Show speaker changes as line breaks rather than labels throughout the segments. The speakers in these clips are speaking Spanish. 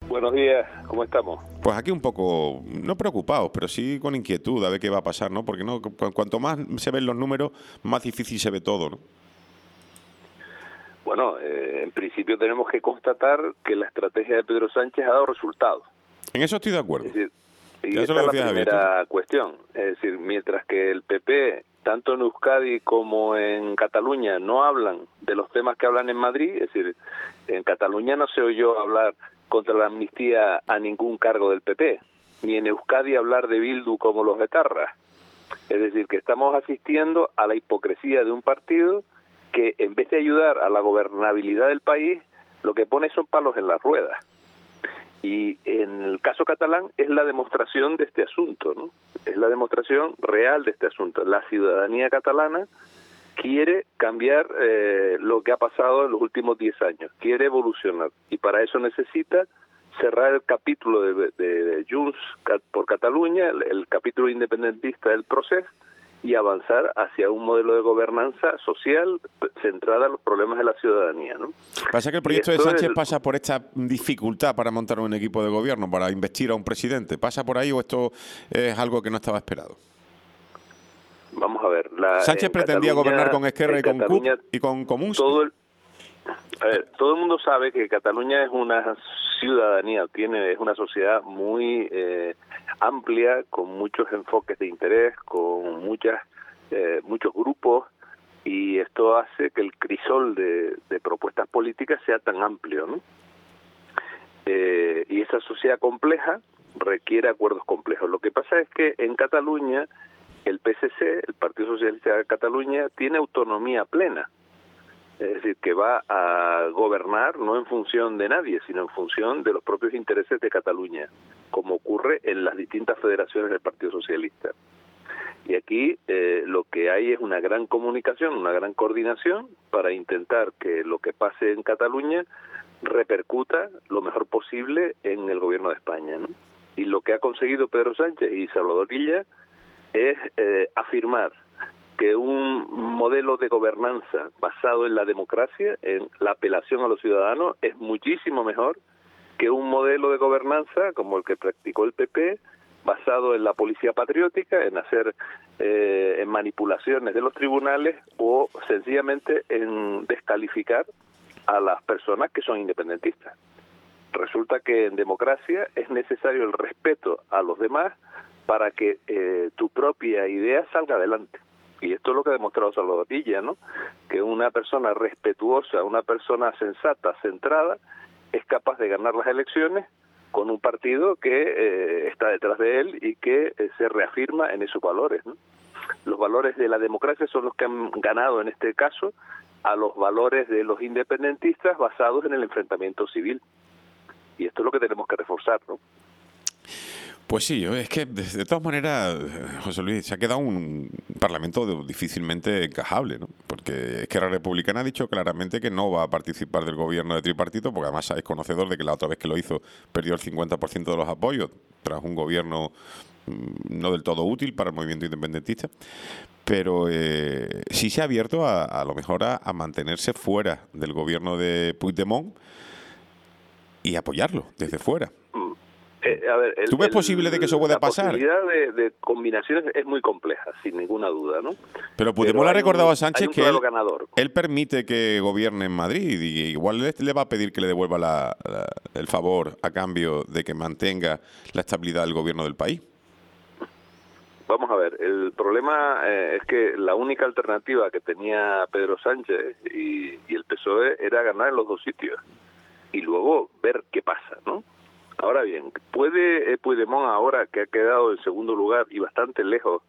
Buenos días, ¿cómo estamos?
Pues aquí un poco, no preocupados, pero sí con inquietud a ver qué va a pasar, ¿no? Porque no, cuanto más se ven los números, más difícil se ve todo, ¿no?
Bueno, en principio tenemos que constatar que la estrategia de Pedro Sánchez ha dado resultados.
En eso estoy de acuerdo.
Es decir, y
Ya eso
esta
lo
es la
decía Javier.
primera cuestión. Es decir, mientras que el PP, tanto en Euskadi como en Cataluña, no hablan de los temas que hablan en Madrid, es decir, en Cataluña no se oyó hablar contra la amnistía a ningún cargo del PP, ni en Euskadi hablar de Bildu como los etarras. Es decir, que estamos asistiendo a la hipocresía de un partido que, en vez de ayudar a la gobernabilidad del país, lo que pone son palos en las ruedas. Y en el caso catalán es la demostración de este asunto, ¿no? Es la demostración real de este asunto. La ciudadanía catalana quiere cambiar lo que ha pasado en los últimos 10 años, quiere evolucionar, y para eso necesita cerrar el capítulo de Junts por Cataluña, el capítulo independentista del proceso, y avanzar hacia un modelo de gobernanza social centrada en los problemas de la ciudadanía, ¿no?
Pasa que el proyecto de Sánchez pasa por esta dificultad para montar un equipo de gobierno, para investir a un presidente. ¿Pasa por ahí o esto es algo que no estaba esperado?
Vamos a ver.
Sánchez pretendía gobernar con Esquerra y con CUP y con Comuns.
Todo el mundo sabe que Cataluña es una ciudadanía, es una sociedad muy amplia, con muchos enfoques de interés, con muchos grupos, y esto hace que el crisol de propuestas políticas sea tan amplio, ¿no? Y esa sociedad compleja requiere acuerdos complejos. Lo que pasa es que en Cataluña el PSC, el Partido Socialista de Cataluña, tiene autonomía plena. Es decir, que va a gobernar no en función de nadie, sino en función de los propios intereses de Cataluña, como ocurre en las distintas federaciones del Partido Socialista. Y aquí lo que hay es una gran comunicación, una gran coordinación para intentar que lo que pase en Cataluña repercuta lo mejor posible en el gobierno de España, ¿no? Y lo que ha conseguido Pedro Sánchez y Salvador Illa es afirmar que un modelo de gobernanza basado en la democracia, en la apelación a los ciudadanos, es muchísimo mejor que un modelo de gobernanza como el que practicó el PP, basado en la policía patriótica, en hacer en manipulaciones de los tribunales o sencillamente en descalificar a las personas que son independentistas. Resulta que en democracia es necesario el respeto a los demás para que tu propia idea salga adelante. Y esto es lo que ha demostrado Salvador Illa, ¿no? Que una persona respetuosa, una persona sensata, centrada, es capaz de ganar las elecciones con un partido que está detrás de él y que se reafirma en esos valores, ¿no? Los valores de la democracia son los que han ganado en este caso a los valores de los independentistas basados en el enfrentamiento civil. Y esto es lo que tenemos que reforzar, ¿no?
Pues sí, es que de todas maneras, José Luis, se ha quedado un parlamento difícilmente encajable, ¿no? Porque Esquerra Republicana ha dicho claramente que no va a participar del gobierno de tripartito, porque además es conocedor de que la otra vez que lo hizo perdió el 50% de los apoyos tras un gobierno no del todo útil para el movimiento independentista. Pero sí se ha abierto a lo mejor a mantenerse fuera del gobierno de Puigdemont y apoyarlo desde fuera.
A ver,
¿Tú ves posible de que eso pueda pasar?
La posibilidad de combinaciones es muy compleja, sin ninguna duda, ¿no?
Pero Puigdemont le ha recordado a Sánchez que
él
permite que gobierne en Madrid y igual le va a pedir que le devuelva el favor a cambio de que mantenga la estabilidad del gobierno del país.
Vamos a ver, el problema es que la única alternativa que tenía Pedro Sánchez y el PSOE era ganar en los dos sitios y luego ver qué pasa, ¿no? Ahora bien, ¿puede Puigdemont, ahora que ha quedado en segundo lugar y bastante lejos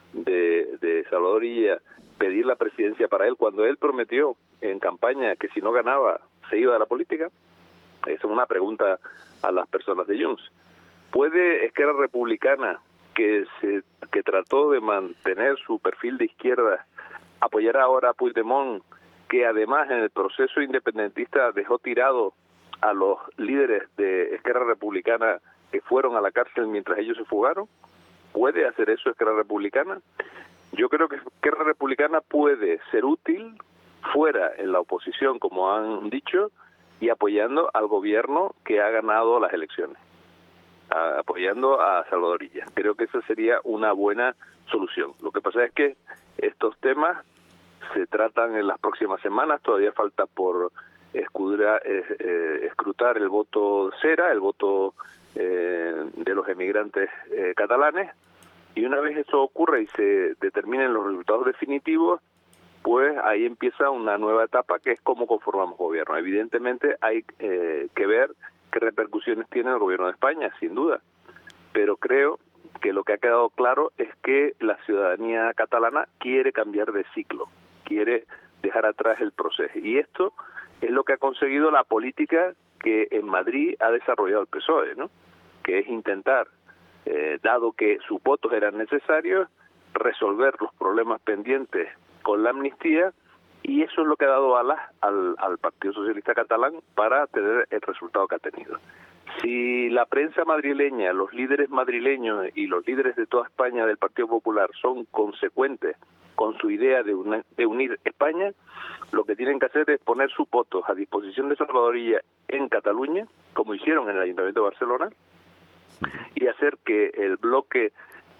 de Salvador Illa, pedir la presidencia para él cuando él prometió en campaña que si no ganaba se iba de la política? Esa es una pregunta a las personas de Junts. ¿Puede Esquerra Republicana, que trató de mantener su perfil de izquierda, apoyar ahora a Puigdemont, que además en el proceso independentista dejó tirado a los líderes de Esquerra Republicana que fueron a la cárcel mientras ellos se fugaron? ¿Puede hacer eso Esquerra Republicana? Yo creo que Esquerra Republicana puede ser útil fuera en la oposición, como han dicho, y apoyando al gobierno que ha ganado las elecciones, apoyando a Salvador Illa. Creo que esa sería una buena solución. Lo que pasa es que estos temas se tratan en las próximas semanas, todavía falta por escrutar el voto cera, el voto de los emigrantes catalanes, y una vez eso ocurra y se determinen los resultados definitivos, pues ahí empieza una nueva etapa que es cómo conformamos gobierno. Evidentemente hay que ver qué repercusiones tiene el gobierno de España, sin duda, pero creo que lo que ha quedado claro es que la ciudadanía catalana quiere cambiar de ciclo, quiere dejar atrás el proceso, y esto es lo que ha conseguido la política que en Madrid ha desarrollado el PSOE, ¿no? Que es intentar, dado que sus votos eran necesarios, resolver los problemas pendientes con la amnistía, y eso es lo que ha dado alas al Partido Socialista Catalán para tener el resultado que ha tenido. Si la prensa madrileña, los líderes madrileños y los líderes de toda España del Partido Popular son consecuentes con su idea de unir España, lo que tienen que hacer es poner sus votos a disposición de Salvador Illa en Cataluña, como hicieron en el Ayuntamiento de Barcelona, y hacer que el bloque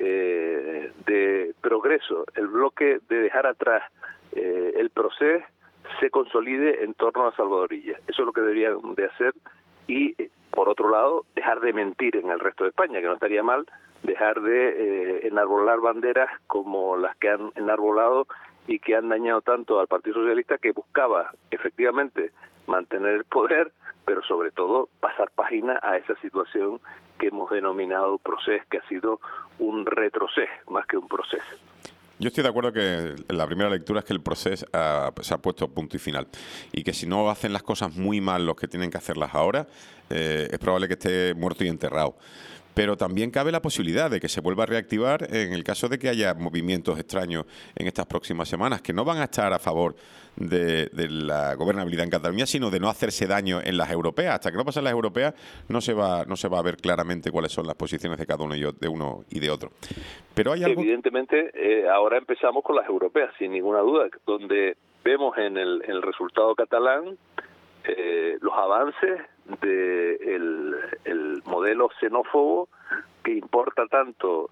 de progreso, el bloque de dejar atrás el proceso, se consolide en torno a Salvador Illa. Eso es lo que deberían de hacer, y por otro lado, dejar de mentir en el resto de España, que no estaría mal dejar de enarbolar banderas como las que han enarbolado y que han dañado tanto al Partido Socialista, que buscaba efectivamente mantener el poder, pero sobre todo pasar página a esa situación que hemos denominado proceso, que ha sido un retroceso más que un proceso.
Yo estoy de acuerdo que en la primera lectura es que el proceso se ha puesto punto y final, y que si no hacen las cosas muy mal los que tienen que hacerlas ahora, es probable que esté muerto y enterrado. Pero también cabe la posibilidad de que se vuelva a reactivar en el caso de que haya movimientos extraños en estas próximas semanas, que no van a estar a favor de la gobernabilidad en Cataluña, sino de no hacerse daño en las europeas. Hasta que no pasen las europeas no se va a ver claramente cuáles son las posiciones de cada uno y de otro. Pero hay algo...
Evidentemente, ahora empezamos con las europeas, sin ninguna duda, donde vemos en el resultado catalán los avances del modelo xenófobo que importa tanto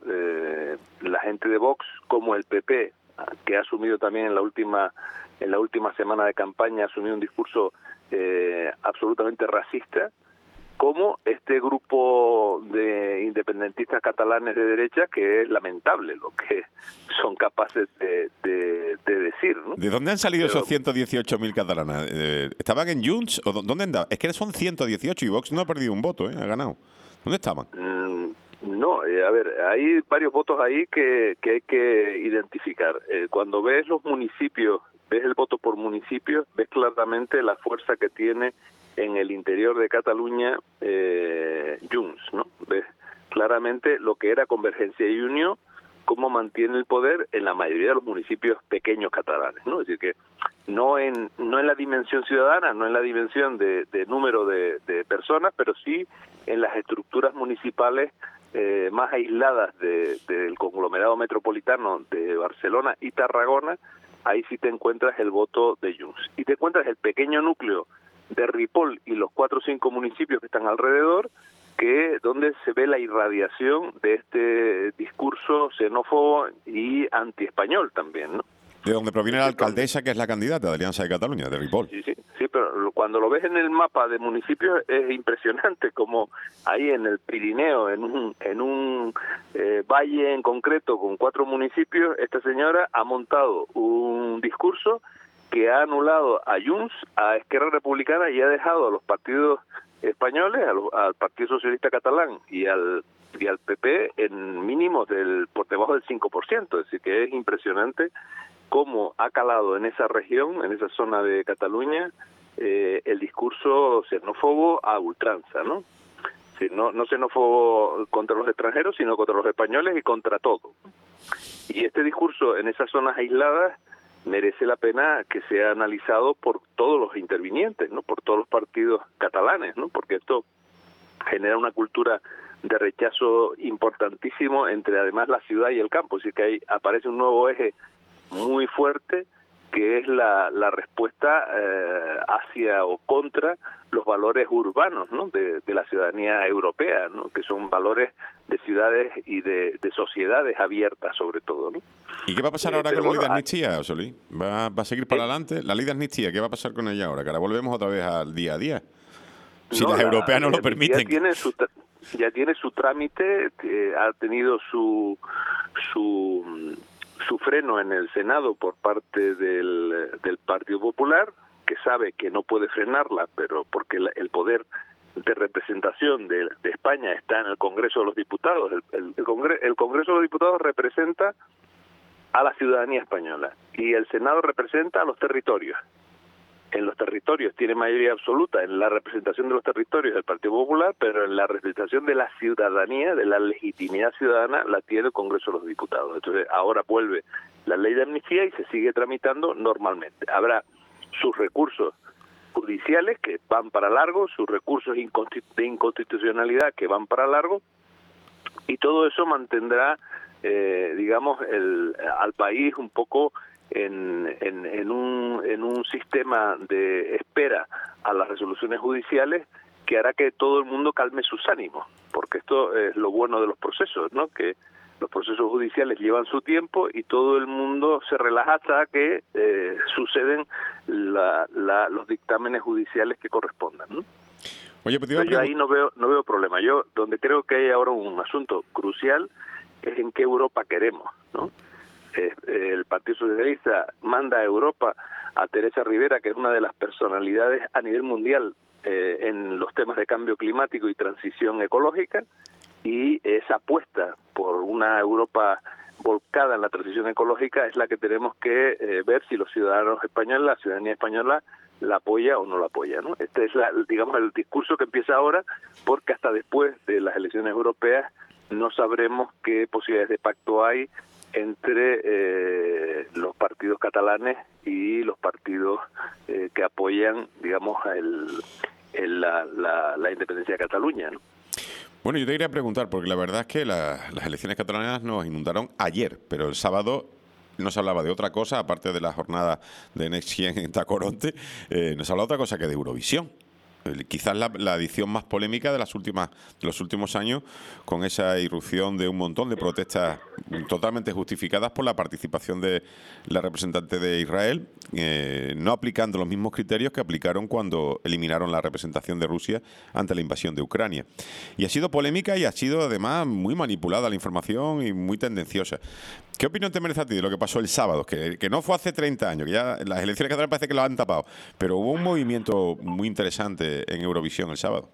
la gente de Vox como el PP, que ha asumido también en la última semana de campaña, ha asumido un discurso absolutamente racista, como este grupo de independentistas catalanes de derecha, que es lamentable lo que son capaces de decir, ¿no?
¿De dónde han salido esos 118.000 catalanas? ¿Estaban en Junts? ¿O dónde andaban? Es que son 118 y Vox no ha perdido un voto, ha ganado. ¿Dónde estaban?
No, a ver, hay varios votos ahí que hay que identificar. Cuando ves los municipios, ves el voto por municipio, ves claramente la fuerza que tiene en el interior de Cataluña Junts, ¿no? Ves claramente lo que era Convergencia y Unió, cómo mantiene el poder en la mayoría de los municipios pequeños catalanes, ¿no? Es decir, que no en la dimensión ciudadana, no en la dimensión de número de personas, pero sí en las estructuras municipales más aisladas del conglomerado metropolitano de Barcelona y Tarragona. Ahí sí te encuentras el voto de Junts. Y te encuentras el pequeño núcleo de Ripoll y los 4 o 5 municipios que están alrededor, donde se ve la irradiación de este discurso xenófobo y antiespañol también, ¿no?
De donde proviene la alcaldesa, que es la candidata de Alianza de Cataluña, de Ripoll.
Sí, pero cuando lo ves en el mapa de municipios es impresionante, como ahí en el Pirineo, en un valle en concreto con 4 municipios, esta señora ha montado un discurso que ha anulado a Junts, a Esquerra Republicana, y ha dejado a los partidos españoles, al Partido Socialista Catalán y al PP en mínimos por debajo del 5%, es decir, que es impresionante cómo ha calado en esa región, en esa zona de Cataluña, el discurso xenófobo a ultranza, ¿no? Sí, no xenófobo contra los extranjeros, sino contra los españoles y contra todo. Y este discurso en esas zonas aisladas merece la pena que sea analizado por todos los intervinientes, ¿no? Por todos los partidos catalanes, ¿no? Porque esto genera una cultura de rechazo importantísimo entre además la ciudad y el campo, así que ahí aparece un nuevo eje muy fuerte que es la respuesta hacia o contra los valores urbanos, ¿no?, de la ciudadanía europea, ¿no?, que son valores de ciudades y de sociedades abiertas sobre todo, ¿no?
¿Y qué va a pasar ahora con la ley de amnistía, José Luis? ¿Va a seguir para adelante? La ley de amnistía, ¿qué va a pasar con ella ahora? Que ahora volvemos otra vez al día a día. Si las europeas no lo permiten.
Ya tiene su trámite, ha tenido su freno en el Senado por parte del Partido Popular, que sabe que no puede frenarla, pero porque el poder de representación de España está en el Congreso de los Diputados. El Congreso de los Diputados representa a la ciudadanía española y el Senado representa a los territorios. En los territorios tiene mayoría absoluta en la representación de los territorios del Partido Popular, pero en la representación de la ciudadanía, de la legitimidad ciudadana, la tiene el Congreso de los Diputados. Entonces ahora vuelve la ley de amnistía y se sigue tramitando normalmente. Habrá sus recursos judiciales que van para largo, sus recursos de inconstitucionalidad que van para largo, y todo eso mantendrá, digamos, al país un poco en un sistema de espera a las resoluciones judiciales que hará que todo el mundo calme sus ánimos, porque esto es lo bueno de los procesos, ¿no?, que los procesos judiciales llevan su tiempo y todo el mundo se relaja hasta que suceden los dictámenes judiciales que correspondan, ¿no?
Oye, pues
yo ahí no veo problema. Yo donde creo que hay ahora un asunto crucial es en qué Europa queremos, ¿no? El Partido Socialista manda a Europa a Teresa Rivera, que es una de las personalidades a nivel mundial en los temas de cambio climático y transición ecológica, y esa apuesta por una Europa volcada en la transición ecológica es la que tenemos que ver si los ciudadanos españoles, la ciudadanía española, la apoya o no la apoya, ¿no? Este es, digamos, el discurso que empieza ahora, porque hasta después de las elecciones europeas no sabremos qué posibilidades de pacto hay entre los partidos catalanes y los partidos que apoyan, digamos, la independencia de Cataluña, ¿no?
Bueno, yo te quería preguntar, porque la verdad es que las elecciones catalanas nos inundaron ayer, pero el sábado no se hablaba de otra cosa, aparte de la jornada de Next Gen en Tacoronte, no se hablaba de otra cosa que de Eurovisión. Quizás la edición más polémica de los últimos años, con esa irrupción de un montón de protestas totalmente justificadas por la participación de la representante de Israel, no aplicando los mismos criterios que aplicaron cuando eliminaron la representación de Rusia ante la invasión de Ucrania. Y ha sido polémica y ha sido además muy manipulada la información y muy tendenciosa. ¿Qué opinión te merece a ti de lo que pasó el sábado? Que no fue hace 30 años, que ya las elecciones catalanas parece que lo han tapado, pero hubo un movimiento muy interesante en Eurovisión el sábado.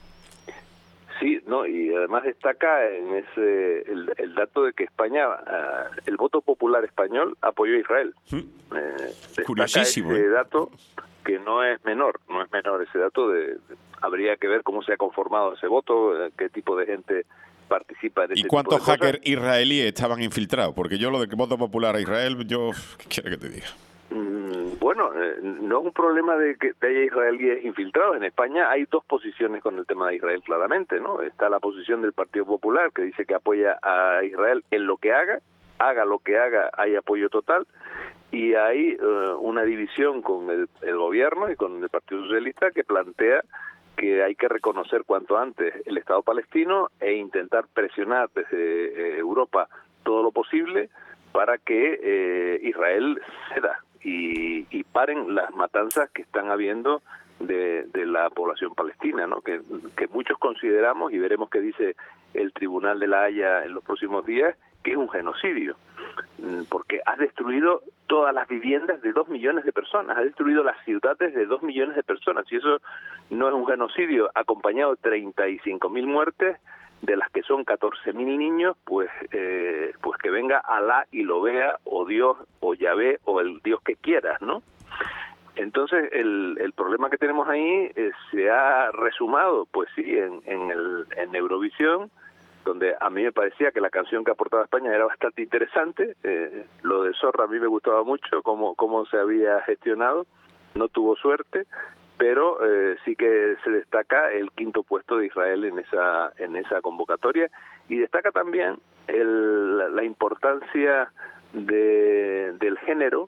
Sí, no, y además destaca en el dato de que España, el voto popular español apoyó a Israel.
Curiosísimo.
Ese dato que no es menor ese dato habría que ver cómo se ha conformado ese voto, qué tipo de gente participa en ese
¿Y cuántos
tipo de
hackers
cosas
israelíes estaban infiltrados? Porque yo lo de que voto popular a Israel, ¿qué quiere que te diga?
Bueno, no es un problema de que haya israelíes infiltrados. En España hay dos posiciones con el tema de Israel, claramente, ¿no? Está la posición del Partido Popular, que dice que apoya a Israel en lo que haga lo que haga, hay apoyo total, y hay una división con el gobierno y con el Partido Socialista que plantea que hay que reconocer cuanto antes el Estado palestino e intentar presionar desde Europa todo lo posible para que Israel ceda y paren las matanzas que están habiendo de la población palestina, ¿no? Que muchos consideramos, y veremos qué dice el Tribunal de la Haya en los próximos días, que es un genocidio, porque has destruido todas las viviendas de 2 millones de personas, has destruido las ciudades de 2 millones de personas, y eso no es un genocidio acompañado de 35.000 muertes, de las que son 14.000 niños, pues que venga Alá y lo vea, o Dios, o Yahvé, o el Dios que quieras, ¿no? Entonces, el problema que tenemos ahí se ha resumado, pues sí, en Eurovisión, donde a mí me parecía que la canción que aportaba España era bastante interesante. Lo de Zorra a mí me gustaba mucho, cómo se había gestionado, no tuvo suerte, pero sí que se destaca el 5º puesto de Israel en esa convocatoria, y destaca también la importancia del género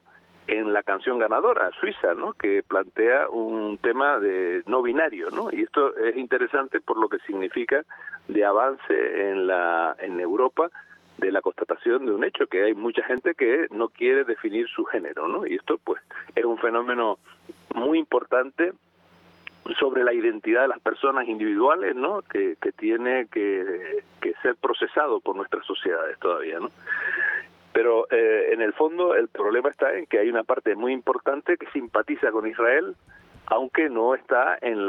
en la canción ganadora, Suiza, ¿no? Que plantea un tema de no binario, ¿no? Y esto es interesante por lo que significa de avance en Europa, de la constatación de un hecho, que hay mucha gente que no quiere definir su género, ¿no? Y esto, pues, es un fenómeno muy importante sobre la identidad de las personas individuales, ¿no? Que tiene que ser procesado por nuestras sociedades todavía, ¿no? Pero en el fondo el problema está en que hay una parte muy importante que simpatiza con Israel, aunque no está en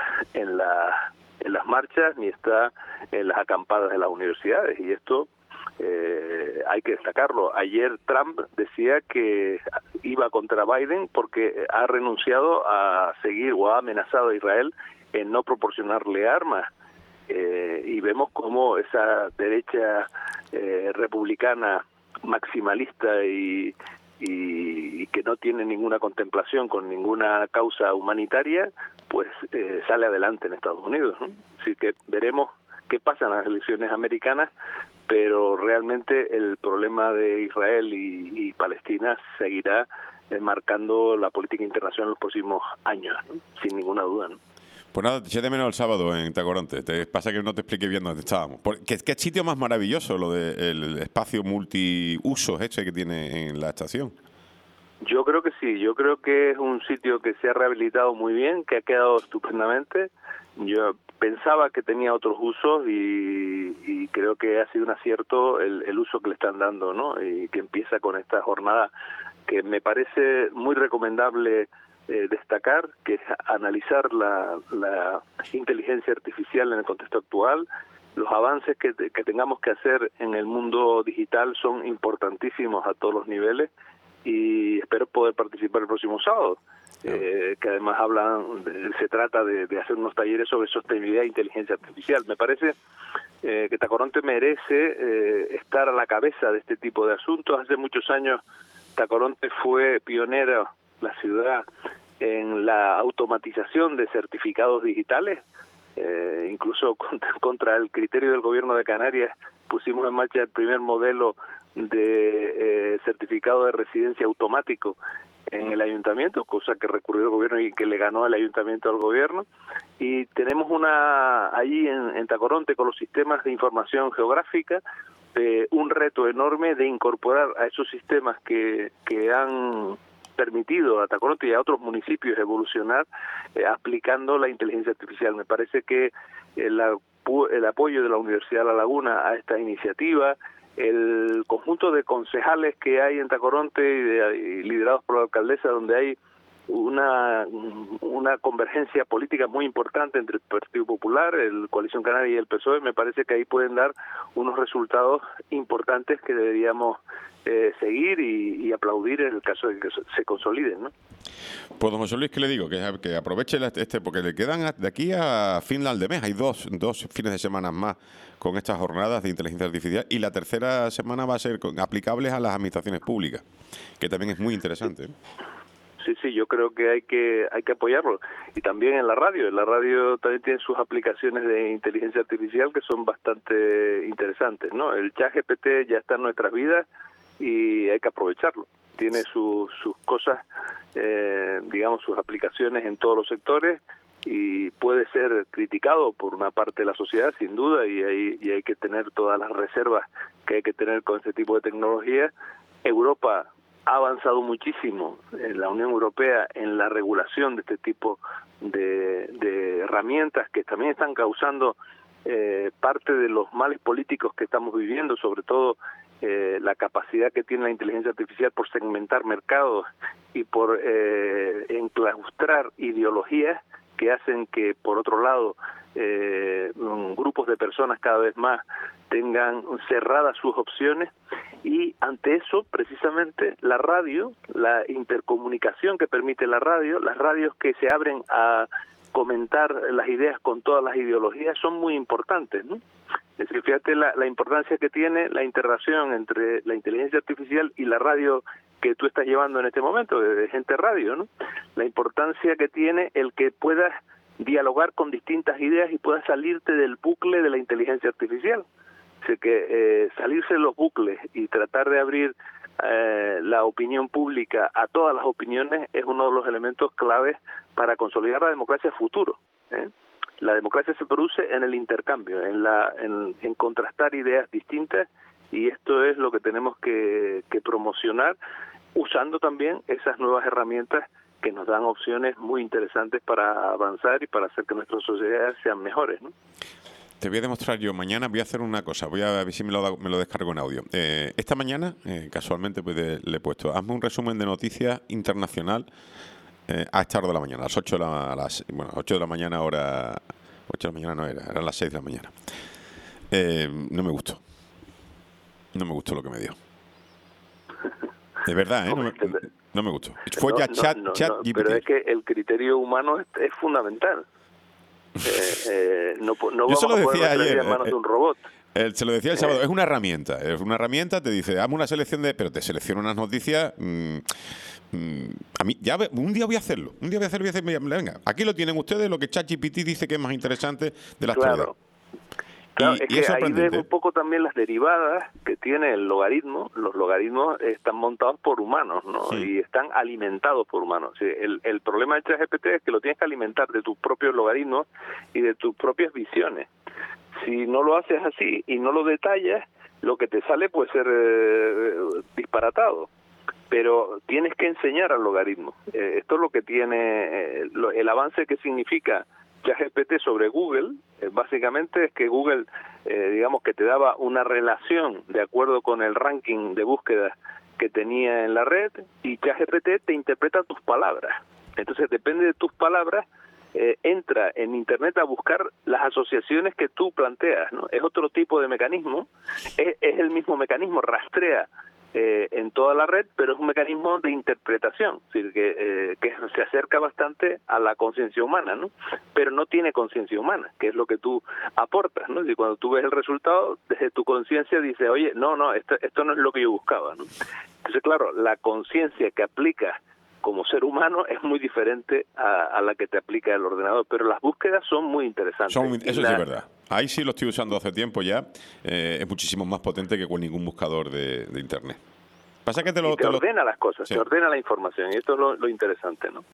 las marchas ni está en las acampadas de las universidades, y esto hay que destacarlo. Ayer Trump decía que iba contra Biden porque ha renunciado a seguir o ha amenazado a Israel en no proporcionarle armas. Y vemos cómo esa derecha republicana maximalista y que no tiene ninguna contemplación con ninguna causa humanitaria, pues sale adelante en Estados Unidos, ¿no? Así que veremos qué pasa en las elecciones americanas, pero realmente el problema de Israel y Palestina seguirá marcando la política internacional en los próximos años, ¿no? Sin ninguna duda, ¿no?
Pues nada, te eché de menos el sábado en Tacoronte. Te pasa que no te expliqué bien dónde estábamos. ¿Qué sitio más maravilloso lo del espacio multiusos que tiene en la estación?
Yo creo que sí, yo creo que es un sitio que se ha rehabilitado muy bien, que ha quedado estupendamente. Yo pensaba que tenía otros usos y creo que ha sido un acierto el uso que le están dando, ¿no? Y que empieza con esta jornada que me parece muy recomendable destacar, que es analizar la inteligencia artificial en el contexto actual. Los avances que tengamos que hacer en el mundo digital son importantísimos a todos los niveles, y espero poder participar el próximo sábado, que además se trata de hacer unos talleres sobre sostenibilidad e inteligencia artificial. Me parece que Tacoronte merece estar a la cabeza de este tipo de asuntos. Hace muchos años Tacoronte fue pionera, la ciudad, en la automatización de certificados digitales. Incluso contra el criterio del gobierno de Canarias pusimos en marcha el primer modelo de certificado de residencia automático en el ayuntamiento, cosa que recurrió el gobierno y que le ganó el ayuntamiento al gobierno. Y tenemos allí en Tacoronte, con los sistemas de información geográfica, un reto enorme de incorporar a esos sistemas que han permitido a Tacoronte y a otros municipios evolucionar aplicando la inteligencia artificial. Me parece que el apoyo de la Universidad de La Laguna a esta iniciativa, el conjunto de concejales que hay en Tacoronte y liderados por la alcaldesa, donde hay una convergencia política muy importante entre el Partido Popular, el Coalición Canaria y el PSOE, me parece que ahí pueden dar unos resultados importantes que deberíamos seguir y aplaudir en el caso de que se consoliden, ¿no?
Pues don José Luis, ¿qué le digo? Que aproveche porque le quedan de aquí a final de mes. Hay dos fines de semana más con estas jornadas de inteligencia artificial, y la tercera semana va a ser aplicables a las administraciones públicas, que también es muy interesante, ¿eh?
Sí, yo creo que hay que apoyarlo. Y también en la radio también tiene sus aplicaciones de inteligencia artificial que son bastante interesantes, ¿no? El ChatGPT ya está en nuestras vidas y hay que aprovecharlo. Tiene sus cosas, digamos, sus aplicaciones en todos los sectores, y puede ser criticado por una parte de la sociedad, sin duda, y hay que tener todas las reservas que hay que tener con este tipo de tecnología. Europa ha avanzado muchísimo, en la Unión Europea, en la regulación de este tipo de herramientas que también están causando parte de los males políticos que estamos viviendo, sobre todo la capacidad que tiene la inteligencia artificial por segmentar mercados y por enclaustrar ideologías que hacen que, por otro lado, grupos de personas cada vez más tengan cerradas sus opciones. Y ante eso, precisamente, la radio, la intercomunicación que permite la radio, las radios que se abren a comentar las ideas con todas las ideologías, son muy importantes, ¿no? Es decir, fíjate la importancia que tiene la interacción entre la inteligencia artificial y la radio que tú estás llevando en este momento, de Gente Radio, ¿no? La importancia que tiene el que puedas dialogar con distintas ideas y puedas salirte del bucle de la inteligencia artificial. Así que salirse de los bucles y tratar de abrir la opinión pública a todas las opiniones es uno de los elementos claves para consolidar la democracia futuro. La democracia se produce en el intercambio, en contrastar ideas distintas, y esto es lo que tenemos que promocionar, usando también esas nuevas herramientas que nos dan opciones muy interesantes para avanzar y para hacer que nuestras sociedades sean mejores, ¿no?
Te voy a demostrar yo mañana, voy a hacer una cosa, voy a ver si me lo descargo en audio. Esta mañana, casualmente, pues le he puesto, hazme un resumen de noticias internacional a esta hora de la mañana, a las 8 de la mañana, hora... 8 de la mañana no eran las 6 de la mañana. No me gustó. No me gustó lo que me dio. De verdad, no me gustó. Fue ya chat GPT.
Pero es que el criterio humano es fundamental. No
Yo se lo decía ayer,
en manos de un robot.
Se lo decía el sábado, es una herramienta, te dice, hazme una selección pero te selecciona unas noticias. A mí, un día voy a hacerlo, venga, aquí lo tienen ustedes, lo que ChatGPT dice que es más interesante de la actualidad.
Claro, es que ahí ves un poco también las derivadas que tiene el logaritmo. Los logaritmos están montados por humanos, ¿no? Sí. Y están alimentados por humanos. Sí, el problema de ChatGPT es que lo tienes que alimentar de tus propios logaritmos y de tus propias visiones. Si no lo haces así y no lo detallas, lo que te sale puede ser disparatado. Pero tienes que enseñar al logaritmo. Esto es lo que tiene el avance que significa ChatGPT sobre Google. Básicamente es que Google, digamos que te daba una relación de acuerdo con el ranking de búsquedas que tenía en la red, y ChatGPT te interpreta tus palabras. Entonces, depende de tus palabras, entra en Internet a buscar las asociaciones que tú planteas, ¿no? Es otro tipo de mecanismo, es el mismo mecanismo, rastrea en toda la red, pero es un mecanismo de interpretación, es decir, que se acerca bastante a la conciencia humana, ¿no? Pero no tiene conciencia humana, que es lo que tú aportas, ¿no? Y cuando tú ves el resultado, desde tu conciencia dices, oye, no, esto no es lo que yo buscaba, ¿no? Entonces, claro, la conciencia que aplicas como ser humano es muy diferente a la que te aplica el ordenador, pero las búsquedas son muy interesantes.
Eso sí es verdad. Ahí sí lo estoy usando hace tiempo ya. Es muchísimo más potente que con ningún buscador de Internet. Pasa que te ordena
las cosas, sí. Te ordena la información, y esto es lo interesante, ¿no?